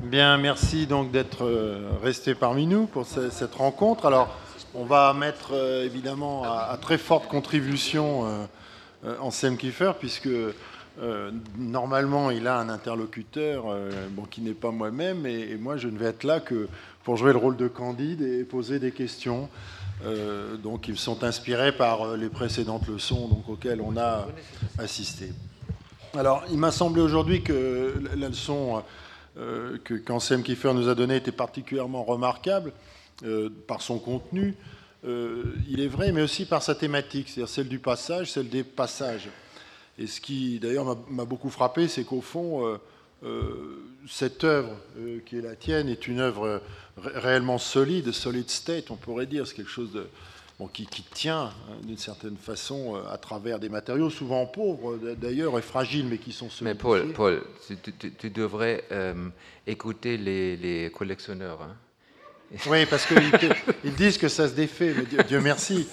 Bien, merci donc d'être resté parmi nous pour cette rencontre. Alors, on va mettre évidemment à très forte contribution Anselm Kiefer, puisque normalement il a un interlocuteur qui n'est pas moi-même, et moi je ne vais être là que pour jouer le rôle de Candide et poser des questions. Donc, ils sont inspirés par les précédentes leçons auxquelles on a assisté. Alors, il m'a semblé aujourd'hui que la leçon qu'Anselm Kiefer nous a donnée était particulièrement remarquable par son contenu, il est vrai, mais aussi par sa thématique, c'est-à-dire celle du passage, celle des passages. Et ce qui, d'ailleurs, m'a beaucoup frappé, c'est qu'au fond, cette œuvre qui est la tienne est une œuvre réellement solide, solid state, on pourrait dire. C'est quelque chose qui tient d'une certaine façon à travers des matériaux souvent pauvres d'ailleurs et fragiles, mais qui sont solidifiés. Mais Paul, tu devrais écouter les collectionneurs. Hein. Oui, parce qu'ils disent que ça se défait, mais Dieu merci.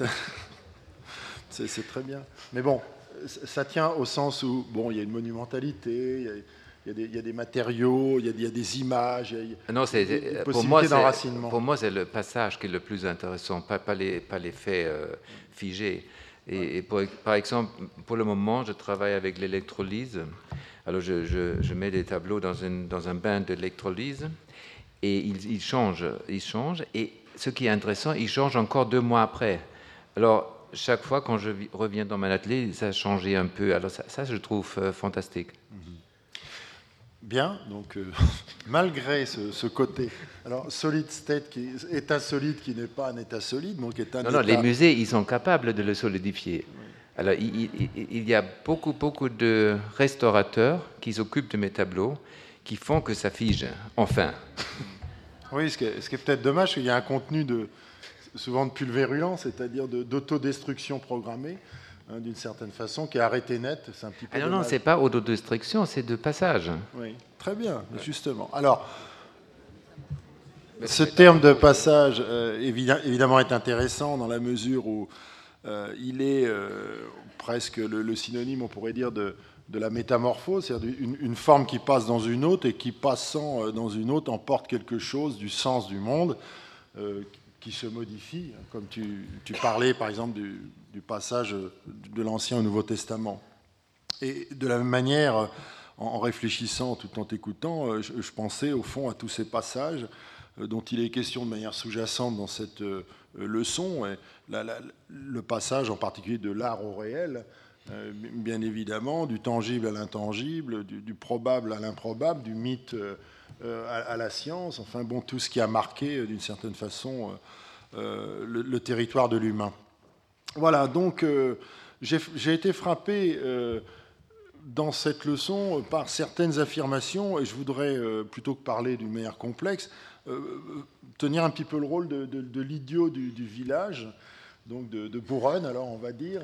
C'est très bien. Mais bon, ça tient au sens où, il y a une monumentalité, il y a des matériaux, il y a des images, il y a des possibilités d'enracinement. Pour moi, c'est le passage qui est le plus intéressant, pas les faits figés. Et par exemple, pour le moment, je travaille avec l'électrolyse. Alors, je mets des tableaux dans un bain d'électrolyse et ils changent. Et ce qui est intéressant, ils changent encore 2 mois après. Alors, chaque fois, quand je reviens dans mon atelier, ça a changé un peu. Alors, ça je trouve fantastique. Bien, donc malgré ce côté, alors solid state, état solide qui n'est pas un état solide, donc est un état... Non, les musées, ils sont capables de le solidifier. Oui. Alors, il y a beaucoup de restaurateurs qui s'occupent de mes tableaux, qui font que ça fige, enfin. Oui, ce qui est peut-être dommage, c'est qu'il y a un contenu souvent de pulvérulence, c'est-à-dire d'autodestruction programmée, d'une certaine façon, qui est arrêté net. C'est un petit peu non, c'est pas autodestruction, c'est de passage. Oui, très bien, justement. Alors, ce terme de passage, évidemment, est intéressant dans la mesure où il est presque le synonyme, on pourrait dire, de la métamorphose, c'est-à-dire une forme qui passe dans une autre et qui, passant dans une autre, emporte quelque chose du sens du monde qui se modifie, comme tu parlais, par exemple, du passage de l'Ancien au Nouveau Testament. Et de la même manière, en réfléchissant tout en t'écoutant, je pensais au fond à tous ces passages dont il est question de manière sous-jacente dans cette leçon, et le passage en particulier de l'art au réel, bien évidemment, du tangible à l'intangible, du probable à l'improbable, du mythe à la science, enfin bon, tout ce qui a marqué d'une certaine façon le territoire de l'humain. Voilà, donc j'ai été frappé dans cette leçon par certaines affirmations, et je voudrais, plutôt que parler d'une manière complexe, tenir un petit peu le rôle de l'idiot du village, donc de Bouronne, alors on va dire,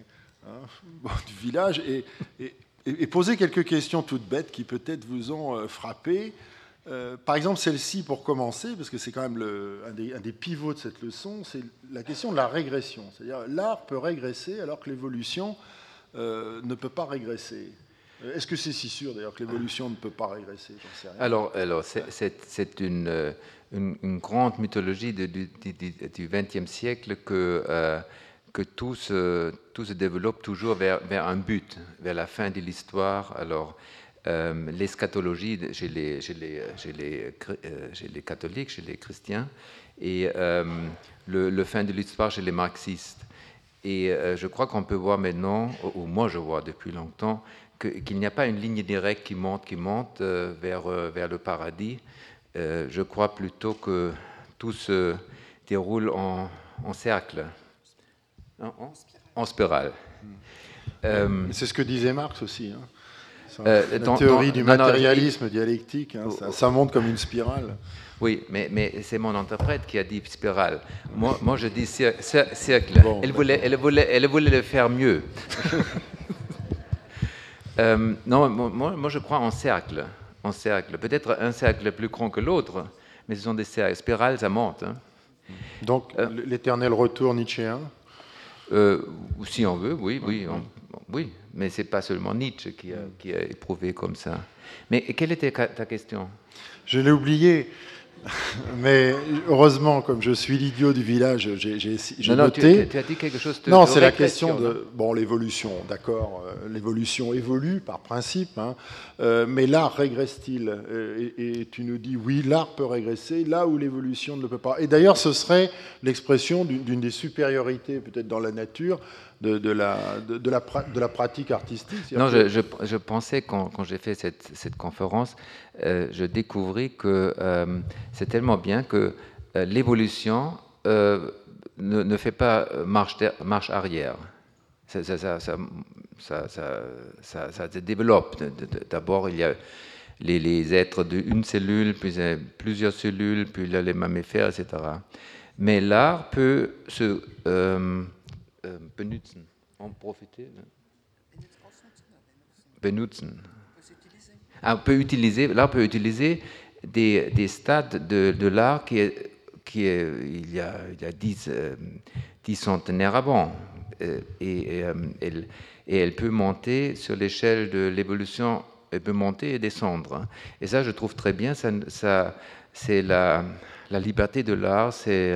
du village, et poser quelques questions toutes bêtes qui peut-être vous ont frappé. Par exemple, celle-ci, pour commencer, parce que c'est quand même un des pivots de cette leçon, c'est la question de la régression. C'est-à-dire, l'art peut régresser alors que l'évolution ne peut pas régresser. Est-ce que c'est si sûr, d'ailleurs, que l'évolution ne peut pas régresser? J'en sais rien. Alors c'est une grande mythologie du XXe siècle que tout se développe toujours vers un but, vers la fin de l'histoire. Alors, l'eschatologie chez les catholiques, chez les chrétiens, et le fin de l'histoire chez les marxistes. Et je crois qu'on peut voir maintenant, ou moi je vois depuis longtemps, qu'il n'y a pas une ligne directe qui monte vers le paradis. Je crois plutôt que tout se déroule en cercle, en spirale. C'est ce que disait Marx aussi. La théorie du matérialisme dialectique, ça monte comme une spirale. Oui, mais c'est mon interprète qui a dit spirale. Moi je dis cercle. Bon, elle voulait le faire mieux. Non, moi je crois en cercle. Peut-être un cercle plus grand que l'autre, mais ce sont des cercles. Spirale, ça monte. Hein. Donc l'éternel retour nietzschéen. Si on veut, oui. Oui, mais ce n'est pas seulement Nietzsche qui a éprouvé comme ça. Mais quelle était ta question? Je l'ai oublié. Mais heureusement, comme je suis l'idiot du village, j'ai noté. Tu as dit quelque chose de Non, de c'est la régression, question de l'évolution, d'accord. L'évolution évolue par principe, hein, mais l'art régresse-t-il et tu nous dis oui, l'art peut régresser là où l'évolution ne le peut pas. Et d'ailleurs, ce serait l'expression d'une des supériorités peut-être dans la nature de la pratique artistique. Non, je pensais quand j'ai fait cette conférence, je découvris que c'est tellement bien que l'évolution ne fait pas marche arrière. Ça se développe. D'abord, il y a les êtres d'une cellule, puis plusieurs cellules, puis là, les mammifères, etc. Mais l'art peut se benutzen, en profiter. Benutzen. L'art peut utiliser des stades de l'art il y a 10 centenaires avant. Et elle peut monter sur l'échelle de l'évolution, elle peut monter et descendre. Et ça, je trouve très bien, c'est la liberté de l'art, c'est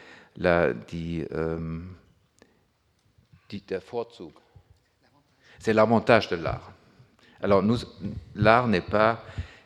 der Vorzug. C'est l'avantage de l'art. Alors, l'art n'est pas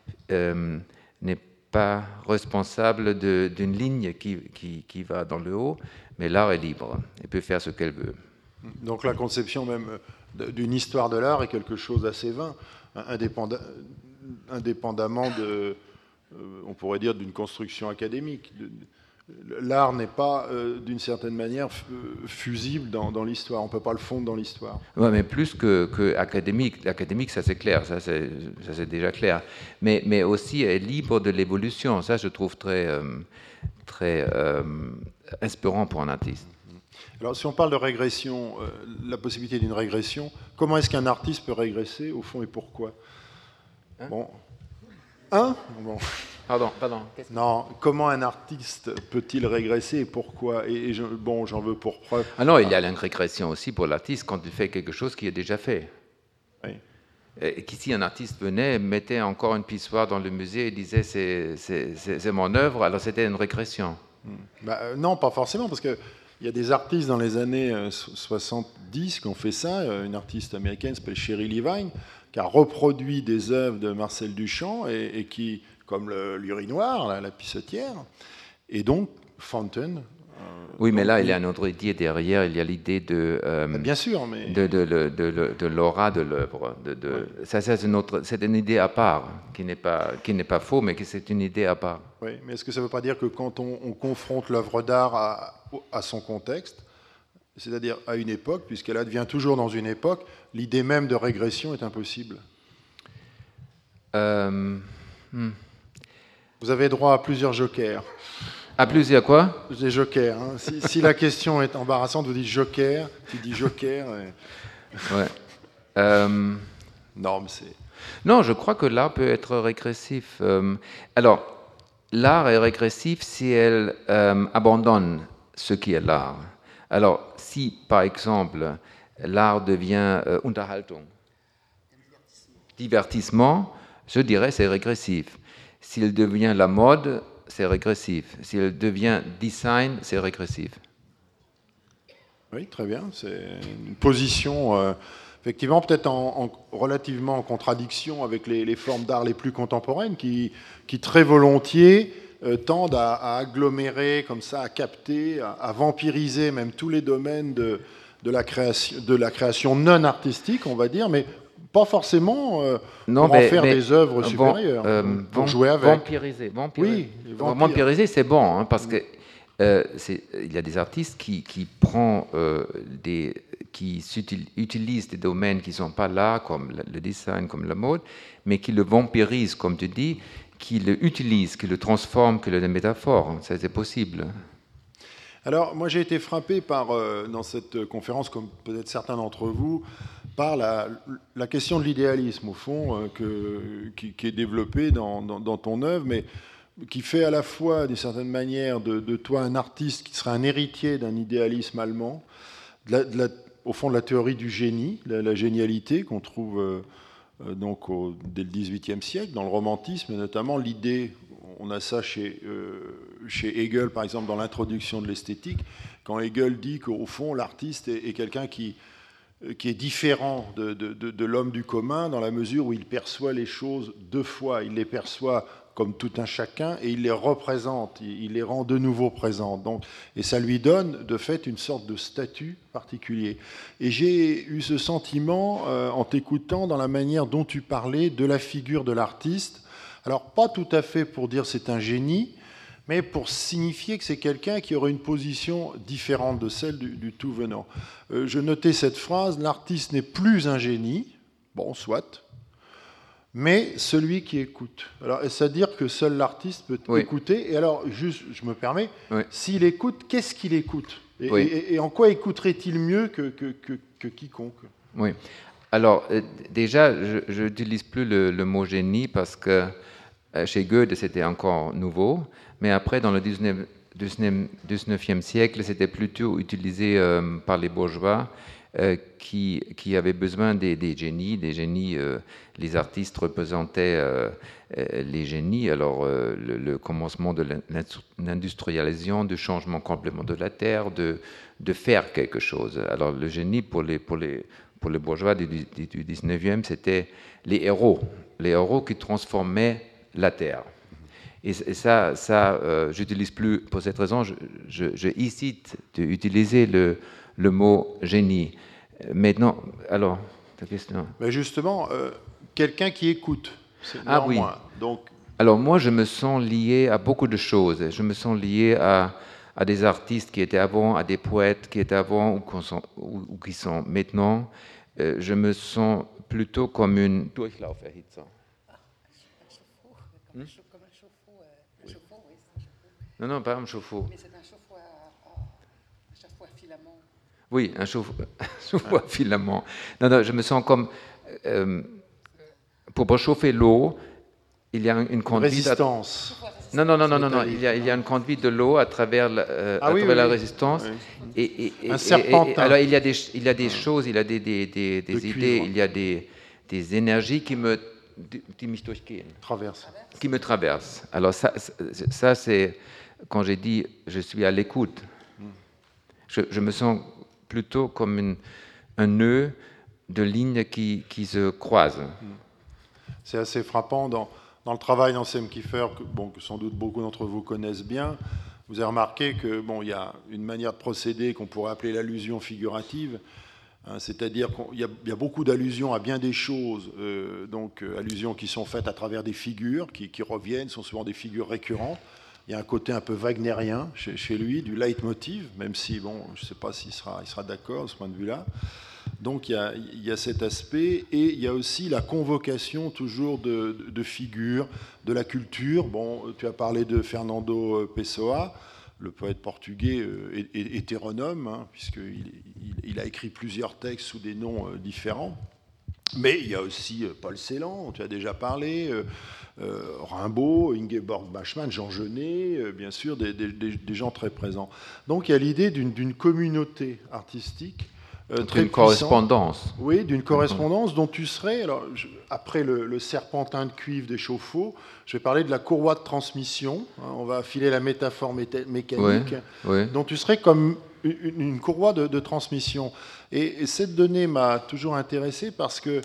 responsable d'une ligne qui va dans le haut, mais l'art est libre. Elle peut faire ce qu'elle veut. Donc la conception même d'une histoire de l'art est quelque chose d'assez vain, indépendamment on pourrait dire, d'une construction académique. L'art n'est pas, d'une certaine manière, fusible dans l'histoire. On ne peut pas le fondre dans l'histoire. Oui, mais plus que académique. L'académique, ça c'est clair, ça c'est déjà clair. Mais aussi est libre de l'évolution. Ça, je trouve très inspirant pour un artiste. Alors, si on parle de régression, la possibilité d'une régression, comment est-ce qu'un artiste peut régresser, au fond, et pourquoi? Bon. Bon. Pardon. Non, comment un artiste peut-il régresser et pourquoi? J'en veux pour preuve. Ah non, il y a une régression aussi pour l'artiste quand il fait quelque chose qui est déjà fait. Oui. Et qu'ici un artiste venait, mettait encore une pissoire dans le musée et disait c'est mon œuvre, alors c'était une régression. Non, pas forcément, parce qu'il y a des artistes dans les années 70 qui ont fait ça. Une artiste américaine s'appelle Sherry Levine, qui a reproduit des œuvres de Marcel Duchamp et qui, comme l'urinoir, la pissotière, et donc Fountain. Oui, mais là, il y a une autre idée derrière. Il y a l'idée de bien sûr, mais de l'aura de l'œuvre. Ça, c'est une idée à part qui n'est pas faux, mais que c'est une idée à part. Oui, mais est-ce que ça ne veut pas dire que quand on confronte l'œuvre d'art à son contexte, c'est-à-dire à une époque, puisqu'elle advient toujours dans une époque, l'idée même de régression est impossible? Vous avez droit à plusieurs jokers. À plusieurs quoi? Des jokers. Hein. Si la question est embarrassante, vous dites joker, tu dis joker. Ouais. Non, mais c'est... Non, je crois que l'art peut être régressif. Alors, l'art est régressif si elle abandonne ce qui est l'art. Alors, si, par exemple, l'art devient Unterhaltung, divertissement, je dirais c'est régressif. S'il devient la mode, c'est régressif. S'il devient design, c'est régressif. Oui, très bien. C'est une position, effectivement, peut-être relativement en contradiction avec les formes d'art les plus contemporaines qui très volontiers tendent à agglomérer, comme ça, à capter, à vampiriser même tous les domaines de la création non artistique, on va dire, mais pas forcément pour en faire des œuvres supérieures, pour jouer avec. Vampiriser. Oui, vampiriser, c'est bon, hein, parce que il y a des artistes qui utilisent des domaines qui ne sont pas là, comme le design, comme la mode, mais qui le vampirisent, comme tu dis, qui le utilisent, qui le transforment, qui le métaphore. Ça, c'est possible. Alors, moi, j'ai été frappé dans cette conférence, comme peut-être certains d'entre vous, par la question de l'idéalisme, au fond, qui est développée dans ton œuvre, mais qui fait à la fois, d'une certaine manière, de toi un artiste qui serait un héritier d'un idéalisme allemand, au fond de la théorie du génie, la génialité qu'on trouve donc dès le XVIIIe siècle, dans le romantisme, et notamment l'idée, on a ça chez Hegel, par exemple, dans l'introduction de l'esthétique, quand Hegel dit qu'au fond, l'artiste est quelqu'un qui est différent de l'homme du commun, dans la mesure où il perçoit les choses deux fois. Il les perçoit comme tout un chacun, et il les représente, il les rend de nouveau présentes. Donc, et ça lui donne, de fait, une sorte de statut particulier. Et j'ai eu ce sentiment, en t'écoutant, dans la manière dont tu parlais de la figure de l'artiste. Alors, pas tout à fait pour dire c'est un génie, mais pour signifier que c'est quelqu'un qui aurait une position différente de celle du tout venant. Je notais cette phrase, l'artiste n'est plus un génie, bon, soit, mais celui qui écoute. Alors, est-ce à dire que seul l'artiste peut écouter? Et alors, juste, je me permets, s'il écoute, qu'est-ce qu'il écoute? Et en quoi écouterait-il mieux que quiconque? Oui. Alors, déjà, je n'utilise plus le mot génie parce que chez Goethe, c'était encore nouveau. Mais après, dans le 19e siècle, c'était plutôt utilisé par les bourgeois qui avaient besoin des génies. Les artistes représentaient les génies. Alors, le commencement de l'industrialisation, du changement complètement de la terre, de faire quelque chose. Alors, le génie, pour les bourgeois du 19e, c'était les héros qui transformaient la terre. Et ça j'utilise plus pour cette raison. Je hésite d'utiliser le mot génie. Maintenant, alors, ta question. Mais justement, quelqu'un qui écoute. Ah oui. Donc... Alors moi, je me sens lié à beaucoup de choses. Je me sens lié à des artistes qui étaient avant, à des poètes qui étaient avant ou qui sont maintenant. Je me sens plutôt comme une Durchlauferhitzer. Comme un chauffe-eau, oui, c'est un chauffe-eau. Non, pas un chauffe-eau. Mais c'est un chauffe-eau à filament. Oui, un chauffe-eau à filament. Non, je me sens comme... pour chauffer l'eau, il y a une conduite... Résistance. Non. Il y a une conduite de l'eau à travers la résistance. Oui. Un serpentin. Alors, il y a des choses, il y a des idées, il y a des énergies qui me traversent. Alors ça c'est quand j'ai dit je suis à l'écoute. Je me sens plutôt comme un nœud de lignes qui se croisent. C'est assez frappant dans le travail d'Anselm Kiefer, que sans doute beaucoup d'entre vous connaissent bien. Vous avez remarqué que il y a une manière de procéder qu'on pourrait appeler l'allusion figurative. C'est-à-dire qu'il y a beaucoup d'allusions à bien des choses, allusions qui sont faites à travers des figures qui reviennent, sont souvent des figures récurrentes. Il y a un côté un peu wagnérien chez lui, du leitmotiv, même si, je ne sais pas s'il sera d'accord de ce point de vue-là. Donc il y a cet aspect, et il y a aussi la convocation toujours de figures, de la culture. Tu as parlé de Fernando Pessoa, le poète portugais hétéronome, puisqu'il a écrit plusieurs textes sous des noms différents. Mais il y a aussi Paul Celan, tu as déjà parlé, Rimbaud, Ingeborg Bachmann, Jean Genet, bien sûr, des gens très présents. Donc il y a l'idée d'une communauté artistique très d'une correspondance. Oui, d'une correspondance dont tu serais... Alors, après le serpentin de cuivre des chauffe-eau, je vais parler de la courroie de transmission. On va affiler la métaphore mécanique. Dont tu serais comme une courroie de transmission. Et cette donnée m'a toujours intéressé parce que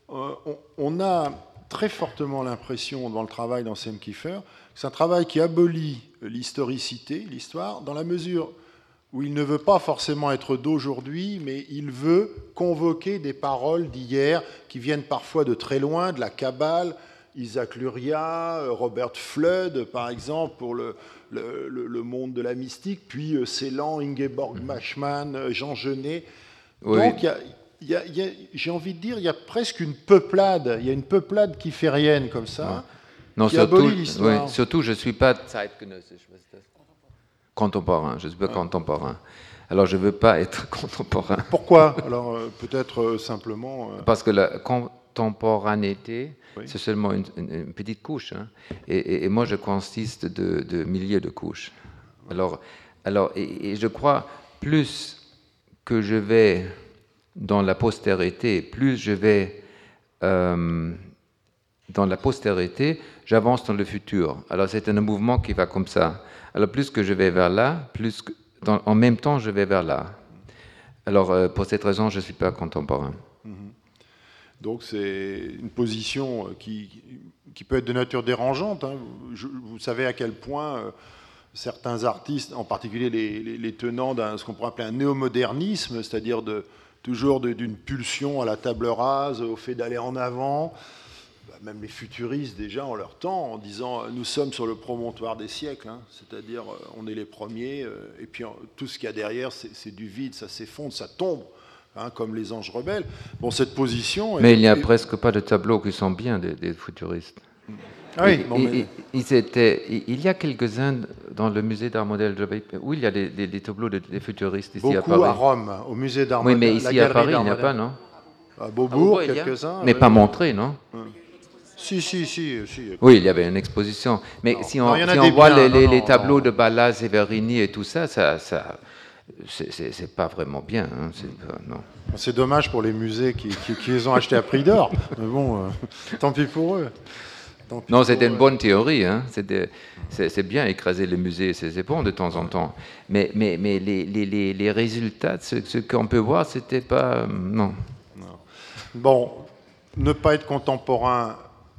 on a très fortement l'impression, dans le travail d'Anselm Kiefer, que c'est un travail qui abolit l'historicité, l'histoire, dans la mesure où il ne veut pas forcément être d'aujourd'hui, mais il veut convoquer des paroles d'hier qui viennent parfois de très loin, de la Kabbale, Isaac Luria, Robert Flood, par exemple, pour le monde de la mystique, puis Celan, Ingeborg Bachmann, Jean Genet. Oui. Donc, j'ai envie de dire, il y a presque une peuplade, il y a une peuplade kieférienne comme ça, qui abolit l'histoire. Oui, surtout, je ne suis pas contemporain, je ne suis pas contemporain. Alors, je ne veux pas être contemporain. Pourquoi? Alors, peut-être simplement... Parce que la contemporanéité, c'est seulement une petite couche. Et moi, je consiste de milliers de couches. Alors, et je crois, plus que je vais dans la postérité, plus je vais dans la postérité, j'avance dans le futur. Alors c'est un mouvement qui va comme ça. Alors plus que je vais vers là, en même temps je vais vers là. Alors pour cette raison, je ne suis pas contemporain. Donc c'est une position qui peut être de nature dérangeante. Hein. Vous savez à quel point certains artistes, en particulier les tenants d'un ce qu'on pourrait appeler un néomodernisme, c'est-à-dire toujours d'une pulsion à la table rase, au fait d'aller en avant, même les futuristes déjà en leur temps, en disant nous sommes sur le promontoire des siècles, hein, c'est-à-dire on est les premiers, et puis tout ce qu'il y a derrière, c'est du vide, ça s'effondre, ça tombe. Hein, comme les anges rebelles. Bon, cette position... Mais il n'y a presque pas de tableaux qui sont bien des futuristes. Ah oui, il y a quelques-uns dans le musée d'art moderne de Paris où il y a des tableaux des futuristes ici à Paris. Beaucoup à Rome, au musée d'art moderne. Oui, mais ici à Paris, il n'y a pas, non? À Beaubourg, quelques-uns. Mais pas montrés, non? Si. Oui, il y avait une exposition. Mais non, si on voit les tableaux de Balla, Severini et tout ça, c'est pas vraiment bien. Hein, non. C'est dommage pour les musées qui les ont achetés à prix d'or. Mais bon, tant pis pour eux. Non, c'était une bonne théorie. Hein. C'est bien écraser les musées, c'est bon de temps en temps. Mais les résultats, ce qu'on peut voir, c'était pas... Non. Bon, ne pas être contemporain,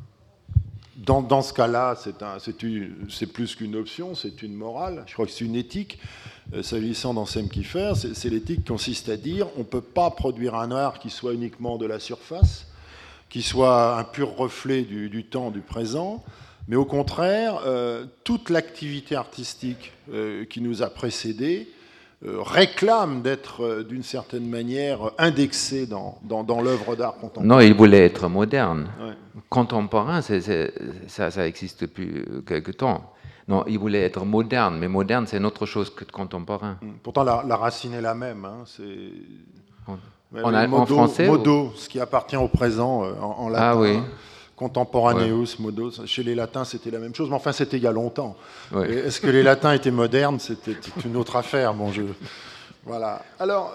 dans ce cas-là, c'est plus qu'une option, c'est une morale. Je crois que c'est une éthique. S'agissant d'Anselm Kiefer, c'est l'éthique qui consiste à dire on ne peut pas produire un art qui soit uniquement de la surface, qui soit un pur reflet du temps, du présent, mais au contraire, toute l'activité artistique qui nous a précédés réclame d'être d'une certaine manière indexée dans l'œuvre d'art contemporain. Non, il voulait être moderne. Ouais. Contemporain, ça existe depuis quelque temps. Non, il voulait être moderne, mais moderne, c'est une autre chose que contemporain. Pourtant, la racine est la même. Hein, en français modo, ce qui appartient au présent en latin. Ah oui. Contemporaneus, modo. Chez les latins, c'était la même chose, mais enfin, c'était il y a longtemps. Oui. Est-ce que les latins étaient modernes? C'était une autre affaire. Bon, voilà. Alors,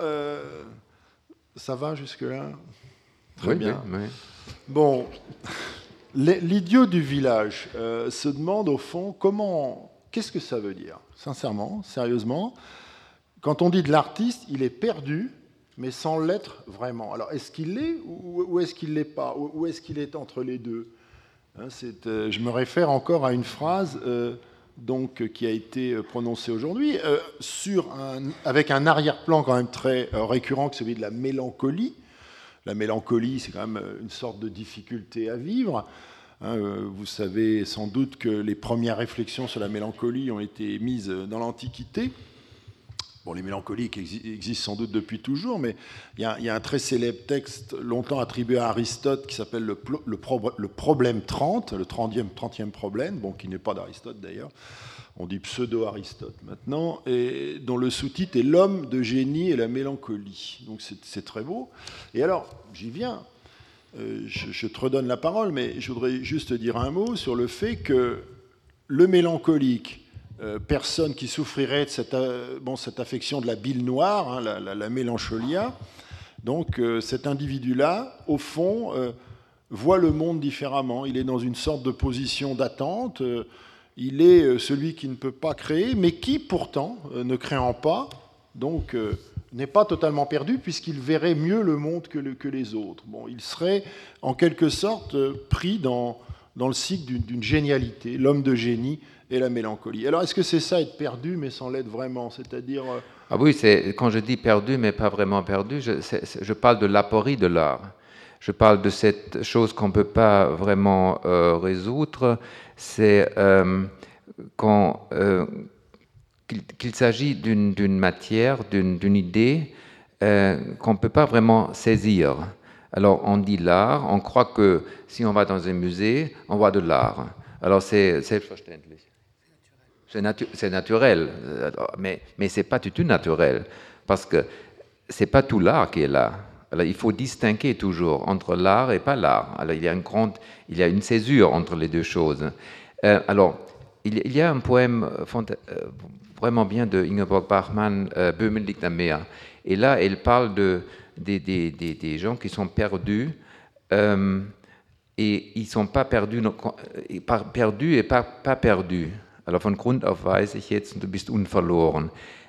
ça va jusque-là? Très bien. Oui. Bon... L'idiot du village se demande au fond qu'est-ce que ça veut dire, sincèrement, sérieusement. Quand on dit de l'artiste, il est perdu, mais sans l'être vraiment. Alors, est-ce qu'il l'est ou est-ce qu'il ne l'est pas? Ou est-ce qu'il est entre les deux? Hein, je me réfère encore à une phrase qui a été prononcée aujourd'hui, avec un arrière-plan quand même très récurrent, que celui de la mélancolie. La mélancolie, c'est quand même une sorte de difficulté à vivre. Hein, vous savez sans doute que les premières réflexions sur la mélancolie ont été mises dans l'Antiquité. Bon, les mélancoliques existent sans doute depuis toujours, mais il y a un très célèbre texte longtemps attribué à Aristote qui s'appelle le problème 30, le 30e problème, bon, qui n'est pas d'Aristote d'ailleurs. On dit pseudo-Aristote maintenant, et dont le sous-titre est l'homme de génie et la mélancolie. Donc c'est très beau. Et alors, j'y viens, je te redonne la parole, mais je voudrais juste dire un mot sur le fait que le mélancolique, personne qui souffrirait de cette affection de la bile noire, hein, la mélancholia, donc cet individu-là, au fond, voit le monde différemment. Il est dans une sorte de position d'attente. Il est celui qui ne peut pas créer, mais qui, pourtant, ne créant pas, donc n'est pas totalement perdu, puisqu'il verrait mieux le monde que les autres. Bon, il serait, en quelque sorte, pris dans le cycle d'une génialité, l'homme de génie et la mélancolie. Alors, est-ce que c'est ça, être perdu, mais sans l'être vraiment? C'est-à-dire... Ah oui, quand je dis perdu, mais pas vraiment perdu, je parle de l'aporie de l'art. Je parle de cette chose qu'on ne peut pas vraiment résoudre, c'est qu'il s'agit d'une matière, d'une idée qu'on ne peut pas vraiment saisir. Alors on dit l'art, on croit que si on va dans un musée, on voit de l'art. Alors c'est naturel, mais ce n'est pas du tout naturel, parce que ce n'est pas tout l'art qui est là. Alors, il faut distinguer toujours entre l'art et pas l'art. Alors, il y a une césure entre les deux choses. Alors, il y a un poème vraiment bien de Ingeborg Bachmann, Böhmen liegt am Meer. Et là, elle parle des gens qui sont perdus, et ils ne sont pas perdus, perdus et pas perdus. Alors von Grund auf weiß ich jetzt, du bist unverloren.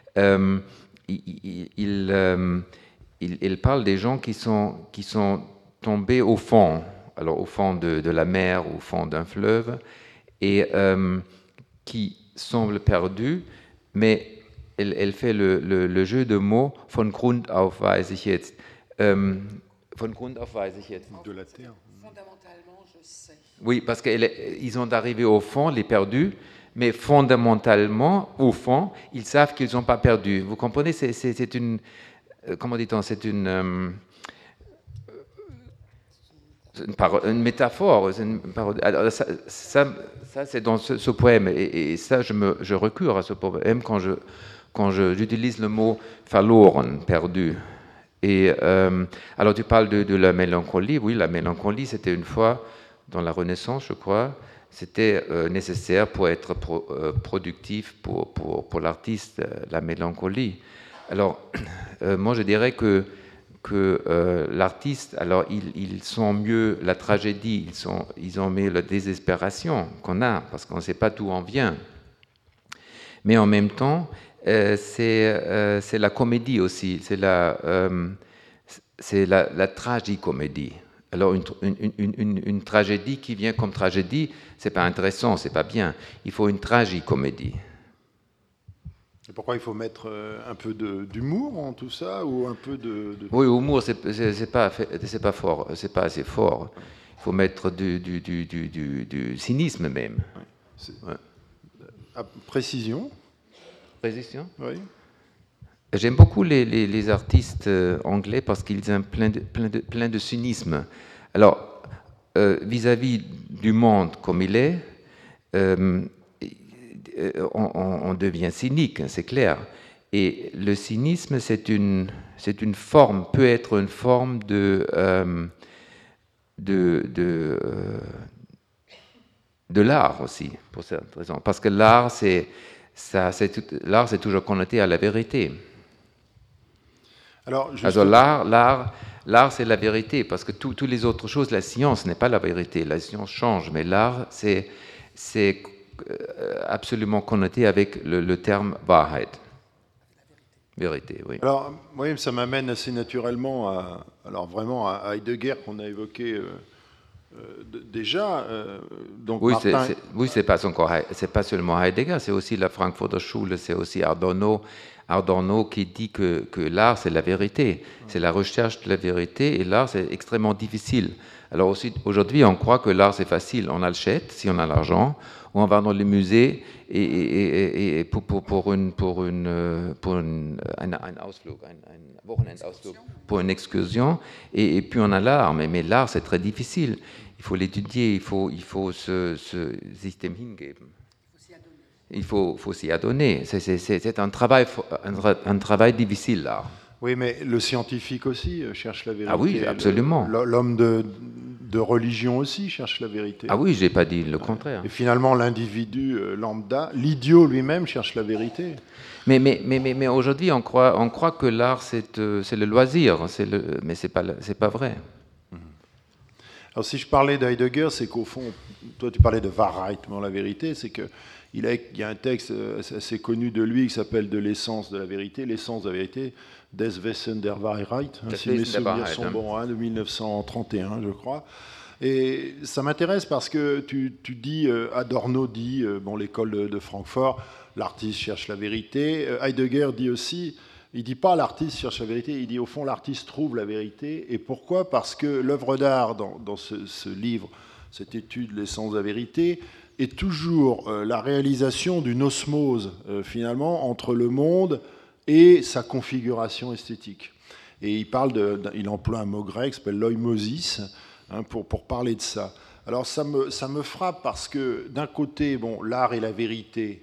Il parle des gens qui sont tombés au fond, alors au fond de la mer, au fond d'un fleuve, et qui semblent perdus, mais elle fait le jeu de mots von Grund auf weiß ich jetzt. Von Grund auf weiß ich jetzt. De la terre. Fondamentalement, je sais. Oui, parce qu'ils sont arrivés au fond, les perdus, mais fondamentalement, au fond, ils savent qu'ils ne sont pas perdus. Vous comprenez, c'est une... Comment dit-on? C'est une métaphore. Alors ça c'est dans ce poème. Et ça, je recours à ce poème quand j'utilise le mot verloren, perdu. Et alors tu parles de la mélancolie. Oui, la mélancolie, c'était une fois dans la Renaissance, je crois, c'était nécessaire pour être productif pour l'artiste, la mélancolie. Alors, moi je dirais que l'artiste, alors ils sont mieux la tragédie, ils ont mieux la désespération qu'on a, parce qu'on ne sait pas d'où on vient. Mais en même temps, c'est la comédie aussi, c'est la tragicomédie. Alors une tragédie qui vient comme tragédie, c'est pas intéressant, c'est pas bien. Il faut une tragicomédie. Et pourquoi il faut mettre un peu d'humour en tout ça, ou un peu de... Oui, humour, c'est pas fort, c'est pas assez fort. Il faut mettre du cynisme même. Oui. Ouais. Précision. Précision. Oui. J'aime beaucoup les artistes anglais parce qu'ils ont plein de cynisme. Alors, vis-à-vis du monde comme il est, on devient cynique, c'est clair. Et le cynisme, c'est une forme, peut être une forme de l'art aussi, pour cette raison. Parce que l'art, c'est toujours connoté à la vérité. Alors l'art, c'est la vérité, parce que toutes les autres choses, la science n'est pas la vérité, la science change, mais l'art, c'est absolument connoté avec le terme Wahrheit. Vérité, oui. Alors, oui, ça m'amène assez naturellement à Heidegger, qu'on a évoqué déjà. Donc oui, Martin... c'est pas seulement Heidegger, c'est aussi la Frankfurter Schule, c'est aussi Adorno qui dit que l'art, c'est la vérité, c'est la recherche de la vérité, et l'art, c'est extrêmement difficile. Alors aussi, aujourd'hui, on croit que l'art, c'est facile, on l'achète si on a l'argent, ou on va dans les musées et pour un Ausflug, un Wochenendausflug, pour une excursion, et puis on a l'art, mais l'art, c'est très difficile. Il faut l'étudier, il faut sich dem hingeben. Il faut s'y adonner. C'est un travail difficile, l'art. Oui, mais le scientifique aussi cherche la vérité. Ah oui, absolument. L'homme de religion aussi cherche la vérité. Ah oui, j'ai pas dit le contraire. Et finalement, l'individu lambda, l'idiot lui-même cherche la vérité. Mais aujourd'hui, on croit que l'art, c'est le loisir, mais c'est pas vrai. Alors si je parlais d'Heidegger, c'est qu'au fond, toi tu parlais de Wahrheit, mais la vérité, c'est que il y a un texte assez connu de lui qui s'appelle De l'essence de la vérité, l'essence de la vérité, Des Wesen der Wahrheit, si mes souvenirs sont bons, de 1931, je crois. Et ça m'intéresse parce que tu dis, Adorno dit, l'école de Francfort, l'artiste cherche la vérité. Heidegger dit aussi, il ne dit pas l'artiste cherche la vérité, il dit au fond l'artiste trouve la vérité. Et pourquoi? Parce que l'œuvre d'art, dans ce livre, cette étude, l'essence de la vérité, est toujours la réalisation d'une osmose, finalement, entre le monde et sa configuration esthétique. Et il emploie un mot grec qui s'appelle l'oimosis, pour parler de ça. Alors ça me frappe parce que d'un côté, l'art et la vérité,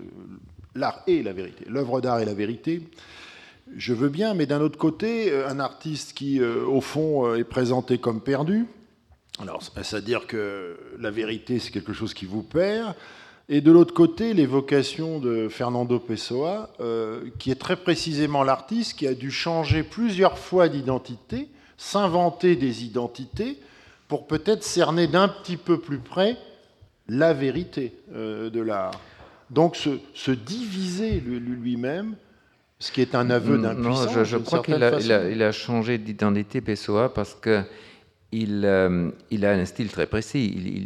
l'œuvre d'art et la vérité, je veux bien, mais d'un autre côté, un artiste qui, au fond, est présenté comme perdu, alors c'est-à-dire que la vérité, c'est quelque chose qui vous perd, et de l'autre côté, l'évocation de Fernando Pessoa, qui est très précisément l'artiste qui a dû changer plusieurs fois d'identité, s'inventer des identités, pour peut-être cerner d'un petit peu plus près la vérité de l'art. Donc se diviser lui-même, ce qui est un aveu d'impuissance. Non, je crois qu'il a changé d'identité, Pessoa, parce qu'il a un style très précis.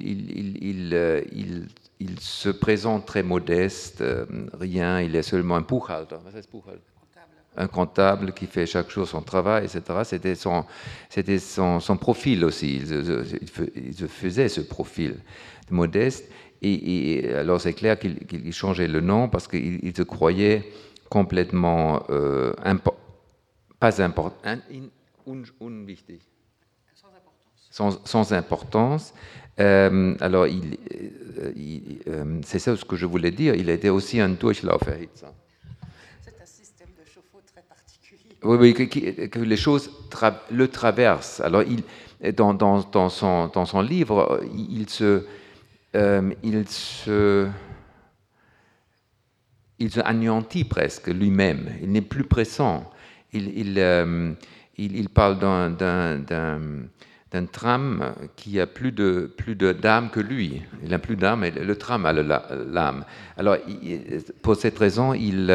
Il se présente très modeste, rien, il est seulement un Buchhalter. Un comptable qui fait chaque jour son travail, etc. C'était son profil aussi. Il faisait ce profil modeste. Et alors c'est clair qu'il changeait le nom parce qu'il se croyait complètement pas important, unwichtig, sans importance. Alors c'est ça ce que je voulais dire. Il était aussi un Durchlauferhitzer. Oui, que les choses le traversent. Alors, dans son livre, il se anéantit presque lui-même. Il n'est plus pressant. Il parle d'un tram qui a plus de d'âme que lui. Il n'a plus d'âme, et le tram a l'âme. Alors, pour cette raison, il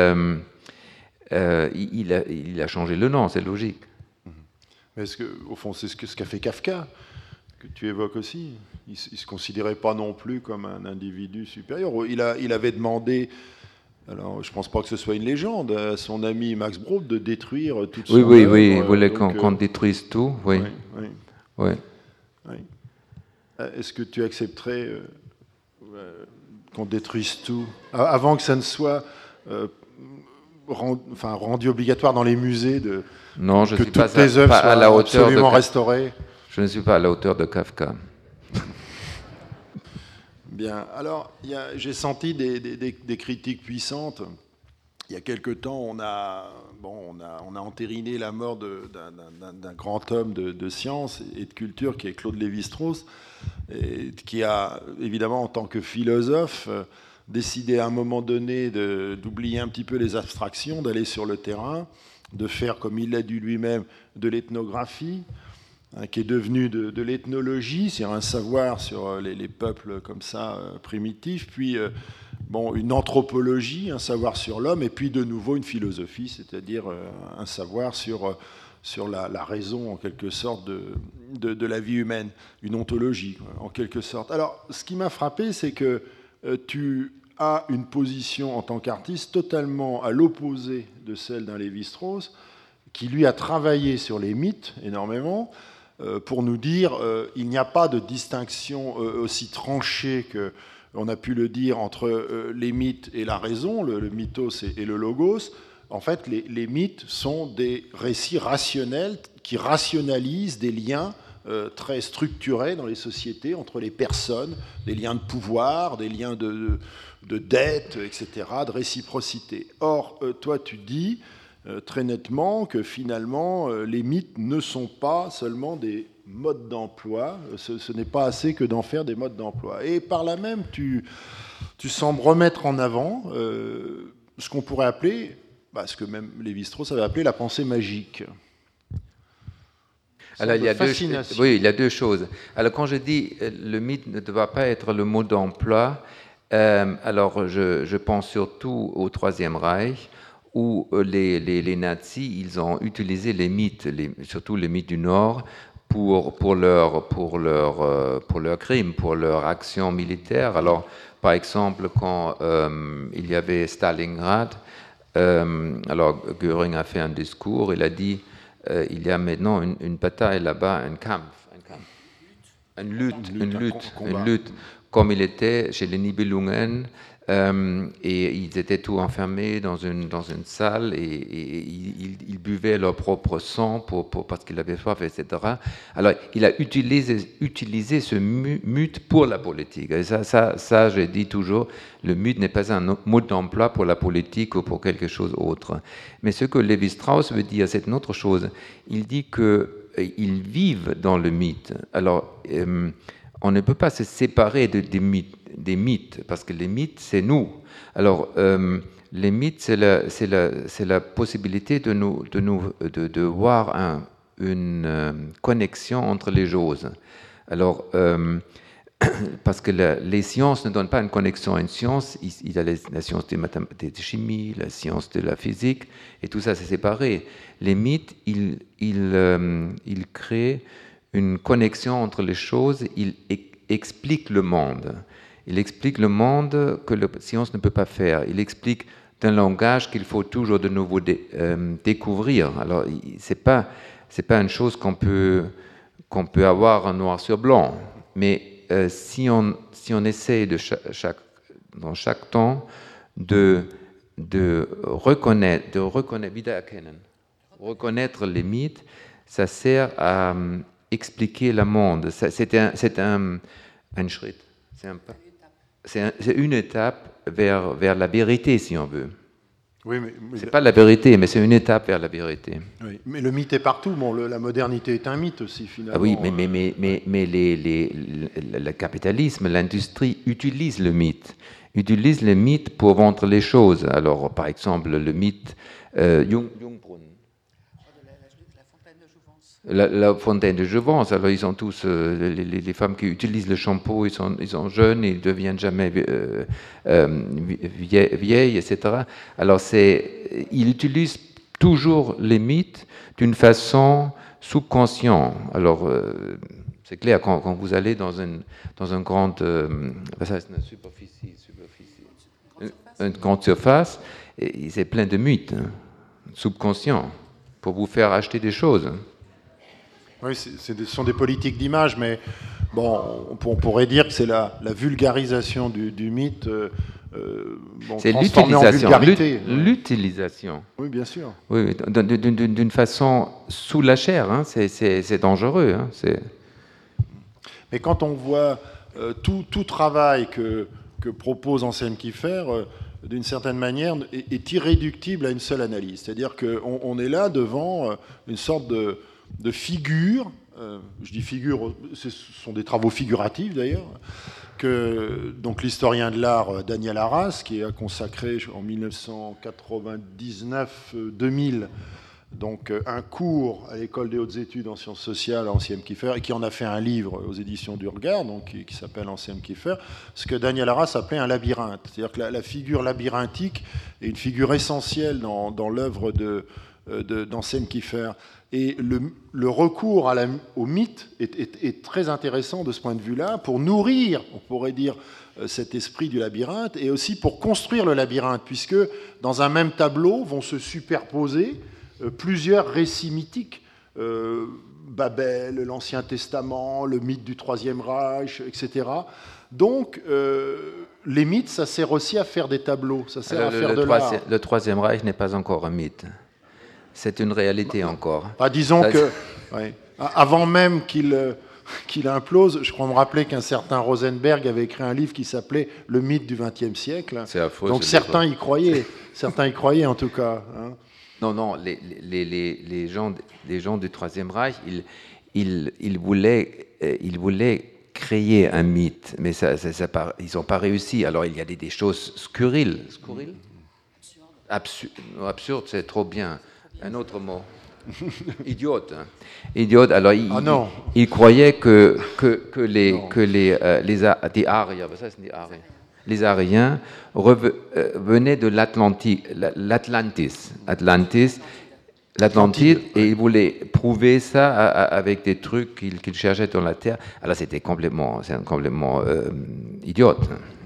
a changé le nom, c'est logique. Mais est-ce que, au fond, c'est ce qu'a fait Kafka, que tu évoques aussi. Il ne se considérait pas non plus comme un individu supérieur. Il avait demandé, alors je ne pense pas que ce soit une légende, à son ami Max Brod de détruire toute son œuvre. Oui, il voulait qu'on détruise tout. Oui. Est-ce que tu accepterais qu'on détruise tout avant que ça ne soit rendu obligatoire dans les musées non, je que suis toutes tes œuvres soient absolument restaurées? Je ne suis pas à la hauteur de Kafka. Bien. Alors, j'ai senti des critiques puissantes. Il y a quelque temps, on a entériné la mort d'un grand homme de science et de culture qui est Claude Lévi-Strauss, et qui a, évidemment, en tant que philosophe, décidé à un moment donné d'oublier un petit peu les abstractions, d'aller sur le terrain, de faire, comme il l'a dit lui-même, de l'ethnographie, qui est devenue de l'ethnologie, c'est un savoir sur les peuples comme ça, primitifs, puis une anthropologie, un savoir sur l'homme, et puis de nouveau une philosophie, c'est-à-dire un savoir sur la raison, en quelque sorte, de la vie humaine, une ontologie, en quelque sorte. Alors, ce qui m'a frappé, c'est que tu as une position en tant qu'artiste totalement à l'opposé de celle d'un Lévi-Strauss, qui lui a travaillé sur les mythes énormément, pour nous dire il n'y a pas de distinction aussi tranchée qu'on a pu le dire entre les mythes et la raison, le mythos et le logos. En fait, les mythes sont des récits rationnels qui rationalisent des liens très structurés dans les sociétés entre les personnes, des liens de pouvoir, des liens de dette, etc., de réciprocité. Or, toi, tu dis très nettement que finalement, les mythes ne sont pas seulement des modes d'emploi, ce n'est pas assez que d'en faire des modes d'emploi. Et par là même, tu sembles remettre en avant ce qu'on pourrait appeler, ce que même Lévi-Strauss avait appelé la pensée magique. Alors, il y a deux choses. Alors, quand je dis le mythe ne doit pas être le mot d'emploi, alors je pense surtout au Troisième Reich, où les nazis, ils ont utilisé les mythes, surtout les mythes du Nord, pour leurs crimes, pour leurs actions militaires. Alors, par exemple, quand il y avait Stalingrad, alors Göring a fait un discours, il a dit il y a maintenant une bataille là-bas, une lutte, comme il était chez les Nibelungen, et ils étaient tous enfermés dans une salle et ils buvaient leur propre sang parce qu'ils avaient soif, etc. Alors, il a utilisé ce mythe pour la politique. Et ça, je dis toujours, le mythe n'est pas un mot d'emploi pour la politique ou pour quelque chose d'autre. Mais ce que Lévi-Strauss veut dire, c'est une autre chose. Il dit qu'ils vivent dans le mythe. Alors, on ne peut pas se séparer des mythes, parce que les mythes, c'est nous. Alors, les mythes, c'est la possibilité de voir une connexion entre les choses. Alors, parce que les sciences ne donnent pas une connexion à une science. Il y a la science des mathématiques, de chimie, la science de la physique, et tout ça, c'est séparé. Les mythes, ils créent une connexion entre les choses, ils expliquent le monde. Il explique le monde que la science ne peut pas faire. Il explique d'un langage qu'il faut toujours de nouveau découvrir. Alors, c'est pas une chose qu'on peut avoir en noir sur blanc. Mais si on essaie dans chaque temps de reconnaître les mythes, ça sert à expliquer le monde. C'est un schritt. C'est une étape vers la vérité, si on veut. Oui, mais c'est pas la vérité, mais c'est une étape vers la vérité. Oui, mais le mythe est partout. Bon, la modernité est un mythe aussi, finalement. Ah oui, mais le capitalisme, l'industrie utilise le mythe pour vendre les choses. Alors, par exemple, le mythe Jungbrunnen. La fontaine de Jouvence. Alors, ils sont tous les femmes qui utilisent le shampoo, ils sont jeunes, ils ne deviennent jamais vieilles, etc. Alors, ils utilisent toujours les mythes d'une façon subconsciente. Alors, c'est clair, quand vous allez dans une grande une grande surface, c'est plein de mythes subconscients pour vous faire acheter des choses. Oui, ce sont des politiques d'image, mais bon, on pourrait dire que c'est la vulgarisation du mythe, c'est transformé en vulgarité. L'utilisation. Oui, bien sûr. Oui, d'une façon sous la chair, hein, c'est dangereux. Hein, Mais quand on voit tout travail que propose Anselm Kiefer, d'une certaine manière, est irréductible à une seule analyse. C'est-à-dire qu'on est là devant une sorte de figure, je dis figure, ce sont des travaux figuratifs d'ailleurs, que donc l'historien de l'art Daniel Arras, qui a consacré en 1999-2000 donc un cours à l'école des hautes études en sciences sociales à Anselm Kiefer, et qui en a fait un livre aux éditions du Regard, donc qui s'appelle Anselm Kiefer, ce que Daniel Arras appelait un labyrinthe. C'est-à-dire que la figure labyrinthique est une figure essentielle dans l'œuvre d'Anselm Kiefer. Et le recours au mythe est très intéressant de ce point de vue-là, pour nourrir, on pourrait dire, cet esprit du labyrinthe, et aussi pour construire le labyrinthe, puisque dans un même tableau vont se superposer plusieurs récits mythiques, Babel, l'Ancien Testament, le mythe du Troisième Reich, etc. Donc, les mythes, ça sert aussi à faire des tableaux, ça sert à faire de l'art. Le Troisième Reich n'est pas encore un mythe. C'est une réalité encore. Disons que, ouais, avant même qu'il implose, je crois me rappeler qu'un certain Rosenberg avait écrit un livre qui s'appelait « Le mythe du XXe siècle ». Donc certains y croyaient. Certains y croyaient en tout cas. Hein. Non, les gens du Troisième Reich, ils voulaient créer un mythe, mais ils n'ont pas réussi. Alors il y a des choses scuriles. Absurde, c'est trop bien. Un autre mot. Idiote. Alors ils croyaient que les Ariens, les Ariens venaient de l'Atlantide, et ils voulaient prouver ça avec des trucs qu'ils cherchaient dans la terre. Alors c'était complètement idiote.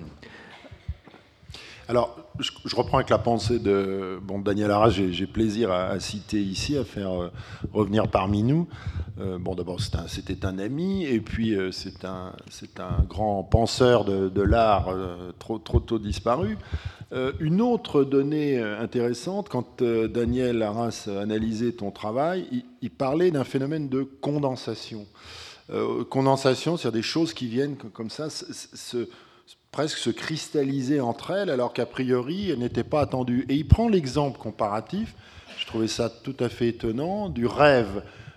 Alors, je reprends avec la pensée de Daniel Arras, j'ai plaisir à citer ici, à faire revenir parmi nous. D'abord, c'était un ami, et puis c'est un grand penseur de l'art trop tôt disparu. Une autre donnée intéressante, quand Daniel Arras analysait ton travail, il parlait d'un phénomène de condensation. Condensation, c'est-à-dire des choses qui viennent comme ça, presque se cristalliser entre elles, alors qu'a priori, elles n'étaient pas attendues. Et il prend l'exemple comparatif, je trouvais ça tout à fait étonnant, du rêve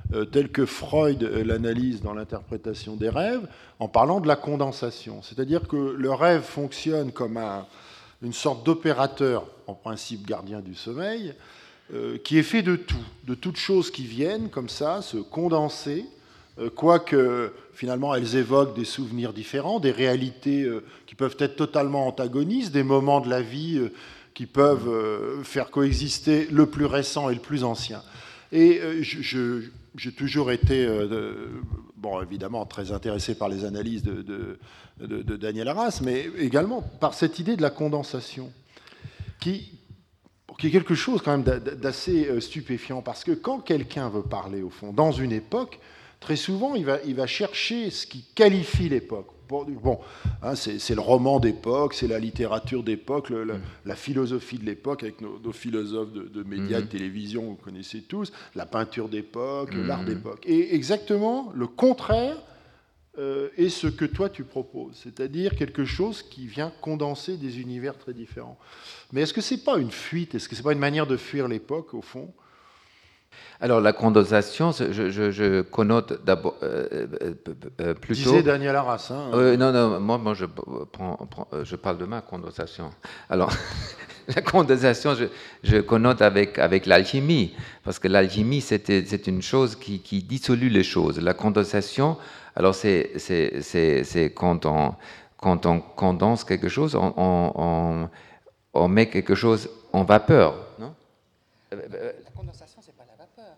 tel que Freud l'analyse dans l'interprétation des rêves, en parlant de la condensation. C'est-à-dire que le rêve fonctionne comme une sorte d'opérateur, en principe gardien du sommeil, qui est fait de tout, de toutes choses qui viennent comme ça, se condenser, quoique finalement elles évoquent des souvenirs différents, des réalités qui peuvent être totalement antagonistes, des moments de la vie qui peuvent faire coexister le plus récent et le plus ancien. Et j'ai toujours été, bon, évidemment, très intéressé par les analyses de Daniel Arras, mais également par cette idée de la condensation, qui est quelque chose quand même d'assez stupéfiant, parce que quand quelqu'un veut parler, au fond, dans une époque, très souvent, il va chercher ce qui qualifie l'époque. Bon, hein, c'est le roman d'époque, c'est la littérature d'époque, la philosophie de l'époque, avec nos philosophes de médias, de télévision, vous connaissez tous, la peinture d'époque, l'art d'époque. Et exactement le contraire est ce que toi tu proposes, c'est-à-dire quelque chose qui vient condenser des univers très différents. Mais est-ce que c'est pas une fuite? Est-ce que c'est pas une manière de fuir l'époque, au fond? Alors, la condensation, je connote d'abord plutôt... Disait Daniel Arras. Hein, non, moi je parle de ma condensation. Alors, la condensation, je connote avec l'alchimie, parce que l'alchimie, c'est une chose qui dissolue les choses. La condensation, alors c'est quand on condense quelque chose, on met quelque chose en vapeur, non? La condensation, c'est pas la vapeur.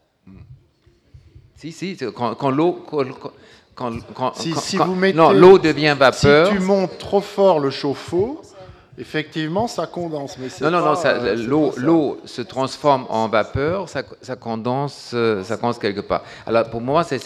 Si, quand l'eau... Si vous mettez, non, l'eau devient vapeur. Si tu montes trop fort le chauffe-eau, effectivement, ça condense. Mais l'eau se transforme en vapeur, ça condense quelque part. Alors, pour moi, c'est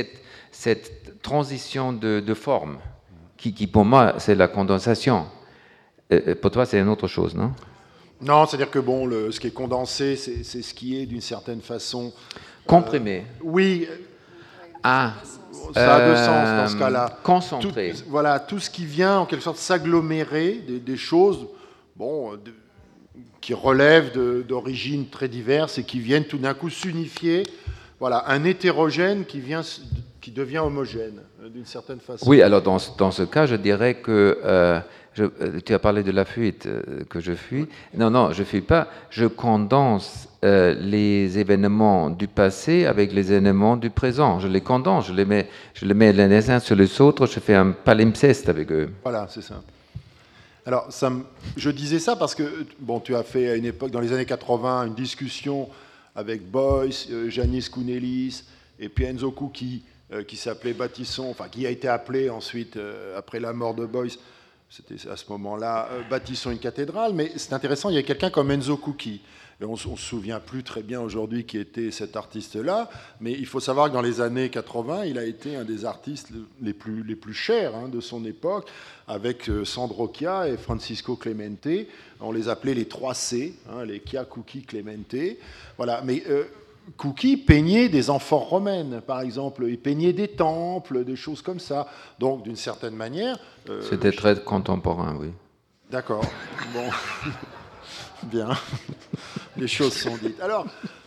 cette transition de forme qui, pour moi, c'est la condensation. Pour toi, c'est une autre chose, non? Non, c'est-à-dire que bon, ce qui est condensé, c'est ce qui est d'une certaine façon comprimé. Oui. Ah. Ça a deux sens dans ce cas-là. Concentré. Tout ce qui vient en quelque sorte s'agglomérer, des choses, bon, qui relèvent d'origines très diverses et qui viennent tout d'un coup s'unifier. Voilà, un hétérogène qui devient homogène d'une certaine façon. Oui, alors dans ce cas, je dirais que tu as parlé de la fuite, que je fuis. Non, je ne fuis pas. Je condense les événements du passé avec les événements du présent. Je les condense, je les mets les uns sur les autres, je fais un palimpseste avec eux. Voilà, c'est ça. Alors, je disais ça parce que bon, tu as fait à une époque, dans les années 80, une discussion avec Beuys, Janis Kounellis et puis Enzo Cucchi, qui s'appelait Bâtissons, enfin qui a été appelé ensuite, après la mort de Beuys, c'était à ce moment-là, Bâtissons une cathédrale. Mais c'est intéressant, il y a quelqu'un comme Enzo Cucchi. Et on ne se souvient plus très bien aujourd'hui qui était cet artiste-là, mais il faut savoir que dans les années 80, il a été un des artistes les plus chers de son époque, avec Sandro Chia et Francisco Clemente. On les appelait les 3C, les Chia, Cucchi, Clemente. Voilà. Mais Cucchi peignait des amphores romaines, par exemple. Il peignait des temples, des choses comme ça. Donc, d'une certaine manière... C'était très contemporain, oui. D'accord. Bon... Bien, les choses sont dites. Alors,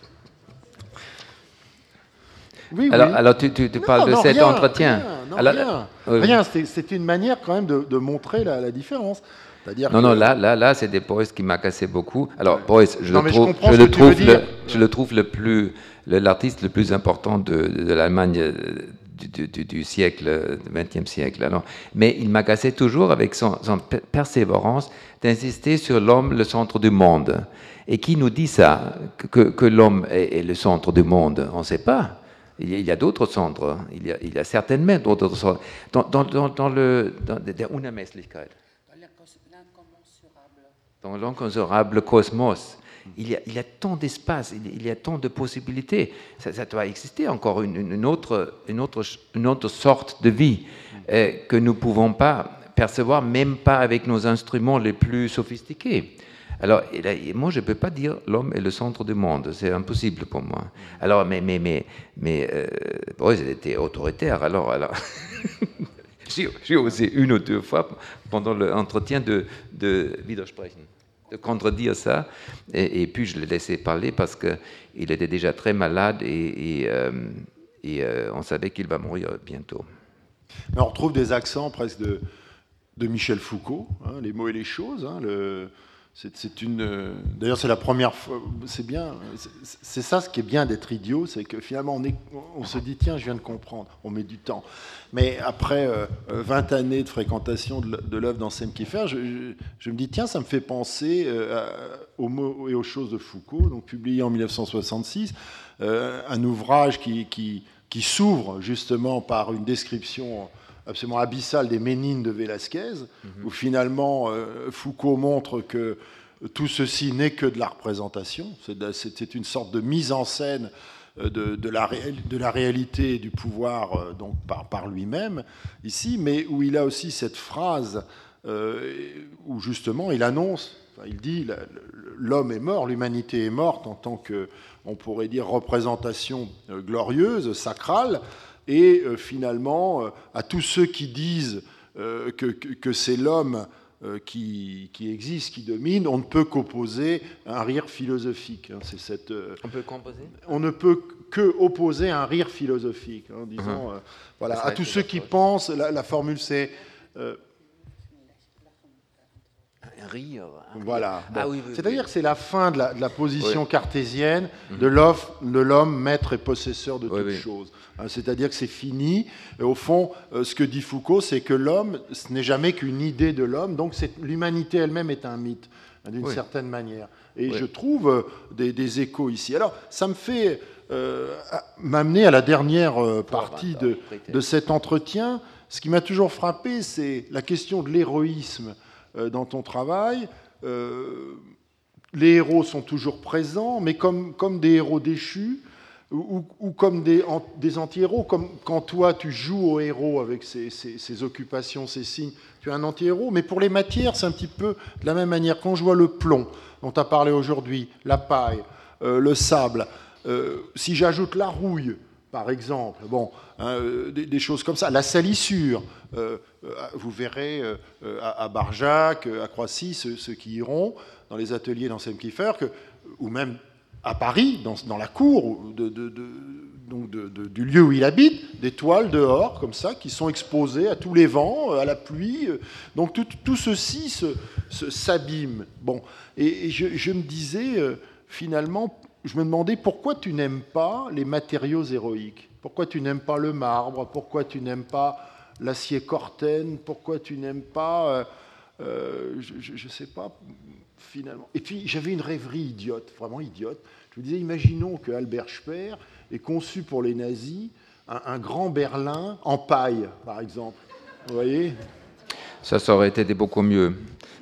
oui. Alors tu parles de cet entretien. Rien. C'était une manière quand même de montrer la différence. Là, c'est des Beuys qui m'a cassé beaucoup. Alors, Beuys, je le trouve l'artiste le plus important de l'Allemagne du siècle, du XXe siècle. Alors, mais il m'a cassé toujours avec son persévérance d'insister sur l'homme, le centre du monde. Et qui nous dit ça, que l'homme est le centre du monde? On ne sait pas. Il y a d'autres centres. Il y a certainement d'autres centres. Dans der Unermesslichkeit. Dans l'incommensurable cosmos. Il y a tant d'espace, il y a tant de possibilités. Ça doit exister encore une autre sorte de vie que nous ne pouvons pas percevoir, même pas avec nos instruments les plus sophistiqués. Alors, moi, je ne peux pas dire l'homme est le centre du monde. C'est impossible pour moi. Alors, mais il était autoritaire. Alors j'ai osé une ou deux fois pendant l'entretien de widersprechen, de contredire ça, et puis je l'ai laissé parler parce qu'il était déjà très malade et Et on savait qu'il va mourir bientôt. Mais on retrouve des accents presque de Michel Foucault, hein, les mots et les choses. Hein, d'ailleurs, c'est la première fois. C'est bien. C'est ça ce qui est bien d'être idiot, c'est que finalement on se dit tiens, je viens de comprendre. On met du temps. Mais après 20 années de fréquentation de l'œuvre d'Anselm Kiefer, je me dis tiens, ça me fait penser aux mots et aux choses de Foucault, donc publié en 1966, un ouvrage qui s'ouvre justement par une description absolument abyssale des Ménines de Velázquez, où finalement Foucault montre que tout ceci n'est que de la représentation, c'est une sorte de mise en scène de la réalité et du pouvoir donc par lui-même, ici, mais où il a aussi cette phrase où justement il annonce, il dit l'homme est mort, l'humanité est morte en tant que, on pourrait dire, représentation glorieuse, sacrale, et finalement, à tous ceux qui disent que c'est l'homme qui existe, qui domine, on ne peut qu'opposer un rire philosophique. C'est cette, on peut composer ? On ne peut que opposer un rire philosophique, hein, disons, voilà, à tous ceux qui pensent, la formule c'est... Rire. Voilà. Bon. Ah, oui, c'est-à-dire que c'est la fin de la position cartésienne de l'homme maître et possesseur de toutes choses. C'est-à-dire que c'est fini. Et au fond, ce que dit Foucault, c'est que l'homme, ce n'est jamais qu'une idée de l'homme. Donc l'humanité elle-même est un mythe, d'une certaine manière. Et je trouve des échos ici. Alors, ça me fait m'amener à la dernière partie de cet entretien. Ce qui m'a toujours frappé, c'est la question de l'héroïsme dans ton travail. Les héros sont toujours présents, mais comme des héros déchus ou comme des anti-héros, comme quand toi tu joues au héros avec ses occupations, ses signes, tu es un anti-héros. Mais pour les matières, c'est un petit peu de la même manière. Quand je vois le plomb dont tu as parlé aujourd'hui, la paille, le sable, si j'ajoute la rouille, par exemple, des choses comme ça, la salissure, vous verrez à Barjac, à Croissy, ceux qui iront dans les ateliers d'Anselm Kiefer, ou même à Paris, dans la cour du lieu où il habite, des toiles dehors, comme ça, qui sont exposées à tous les vents, à la pluie. Donc tout ceci s'abîme. Bon. Et je me disais, finalement, je me demandais pourquoi tu n'aimes pas les matériaux héroïques. Pourquoi tu n'aimes pas le marbre? Pourquoi tu n'aimes pas l'acier Corten? Pourquoi tu n'aimes pas... je ne sais pas, finalement. Et puis, j'avais une rêverie idiote, vraiment idiote. Je me disais, imaginons que Albert Speer ait conçu pour les nazis un grand Berlin en paille, par exemple. Vous voyez? Ça aurait été beaucoup mieux.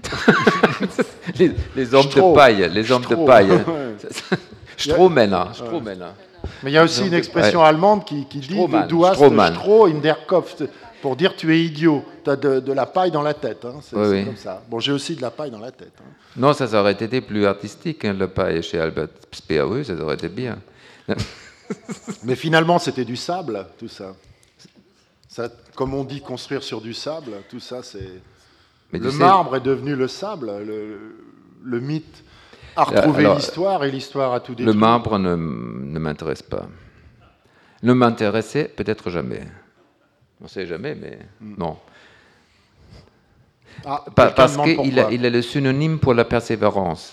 les hommes de paille, les hommes de paille. Straumen. Mais il y a aussi une expression allemande qui dit « Du hast Stroh in der Kopf », pour dire « tu es idiot, tu as de la paille dans la tête hein. ». C'est comme ça. Bon, j'ai aussi de la paille dans la tête. Hein. Non, ça aurait été plus artistique, hein, la paille chez Albert Speer, oui, ça aurait été bien. Mais finalement, c'était du sable, tout ça. Comme on dit, construire sur du sable, tout ça, c'est... Le marbre est devenu le sable, le mythe a retrouvé l'histoire et l'histoire a tout détruit. Le marbre ne m'intéresse pas. Ne m'intéressait peut-être jamais. On ne sait jamais, mais non. Parce qu'il est le synonyme pour la persévérance.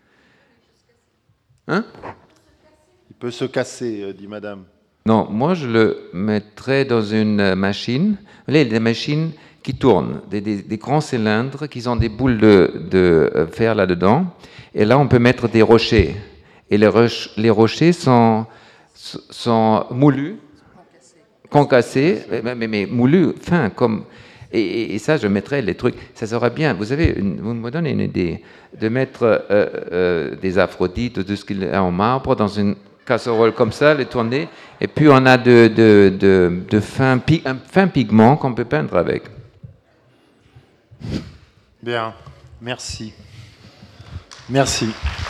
Hein? Il peut se casser, dit madame. Non, moi je le mettrais dans une machine. Vous voyez, des machines qui tournent, des grands cylindres qui ont des boules de fer là-dedans. Et là, on peut mettre des rochers. Et les rochers sont moulus, concassés, mais moulus, fins, comme... Et ça, je mettrais les trucs. Ça serait bien. Vous me donnez une idée de mettre des Aphrodites ou de ce qu'il y a en marbre dans une casserole comme ça, les tourner. Et puis, on a un fin pigment qu'on peut peindre avec. Bien. Merci. Merci.